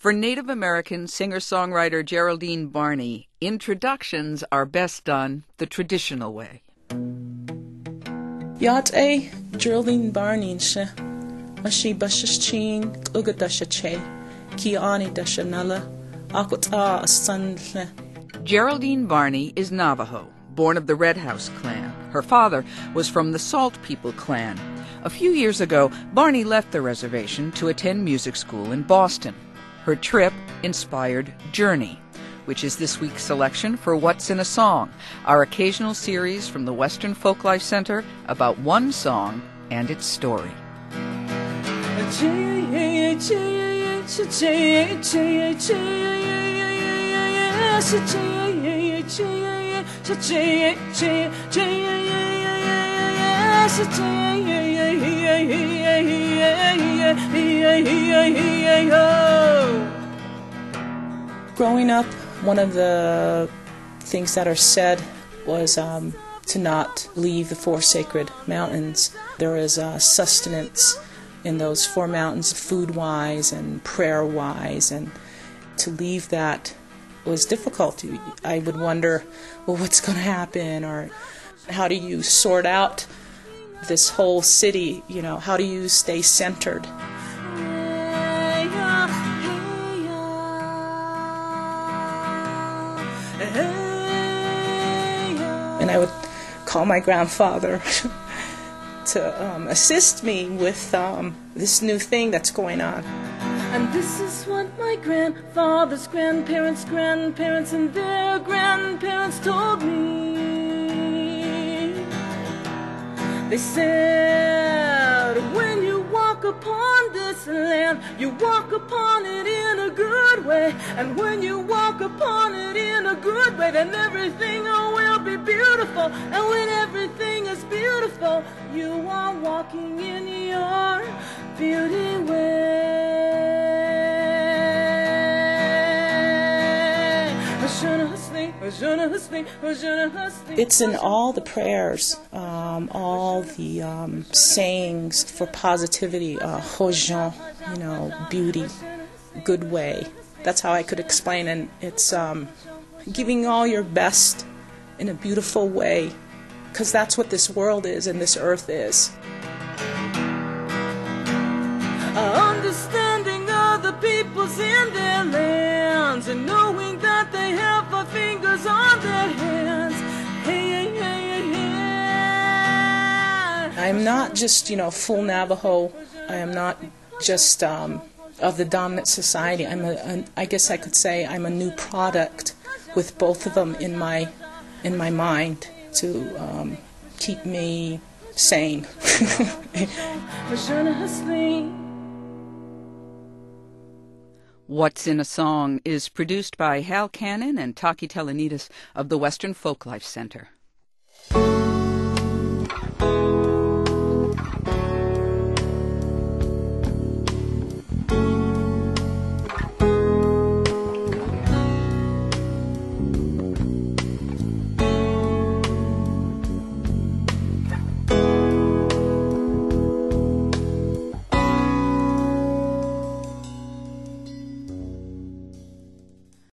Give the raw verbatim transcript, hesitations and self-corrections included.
For Native American singer-songwriter Geraldine Barney, introductions are best done the traditional way. Yat a Geraldine Barney she ashi bashchin ugadasha che ki ani dasha nala akota asanle. Geraldine Barney is Navajo, born of the Red House clan. Her father was from the Salt People clan. A few years ago, Barney left the reservation to attend music school in Boston. Her trip inspired Journey, which is this week's selection for What's in a Song, our occasional series from the Western Folklife Center about one song and its story. Growing up, one of the things that are said was um, to not leave the four sacred mountains. There is uh, sustenance in those four mountains, food-wise and prayer-wise, and to leave that was difficult. I would wonder, well, what's going to happen, or how do you sort out this whole city? You know, how do you stay centered? And I would call my grandfather to um, assist me with um, this new thing that's going on. And this is what my grandfather's grandparents, grandparents, and their grandparents told me. They said, when you walk upon this land, you walk upon it in a good way. And when you walk upon it in a good way, then everything will be beautiful. And when everything is beautiful, you are walking in your beauty way. It's in all the prayers, um, all the um, sayings for positivity, uh, hojon, you know, beauty, good way. That's how I could explain it. It's um, giving all your best in a beautiful way, because that's what this world is and this earth is. Understanding other people's in their lands, and knowing that they have five fingers on their hands. Hey, hey, hey, hey. I'm not just, you know, full Navajo. I am not just um, of the dominant society. I'm a, a, I guess I could say I'm a new product with both of them in my in my mind to um, keep me sane. What's in a Song is produced by Hal Cannon and Taki Telenides of the Western Folklife Center.